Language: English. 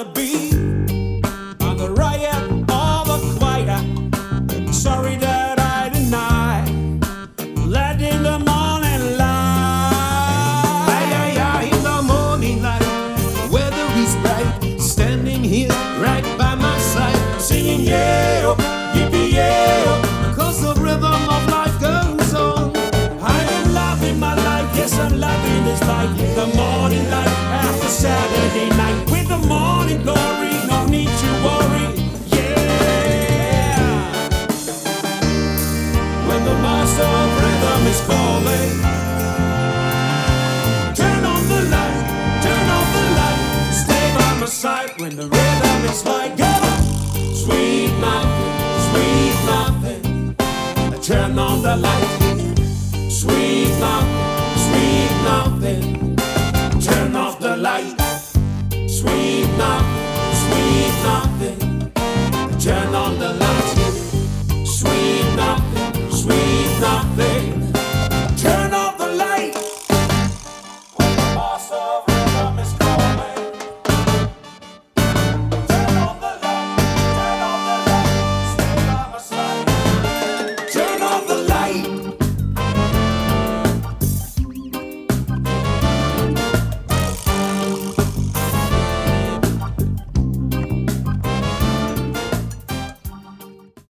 be on the riot or the quiet. Sorry that I deny. Let in the morning light. Ay, ay, ay, in the morning light, weather is bright, standing here right by my side, Singing yeah, oh, yippee yeah, oh. because the rhythm of life goes on. I am loving my life, yes I'm loving this life. The morning light after Saturday night. With the morning glory, no need to worry. Yeah. When the master of rhythm is calling, turn on the light, turn on the light. Stay by my side when the rhythm is like go. Sweet nothing, sweet nothing. Turn on the light, sweet nothing.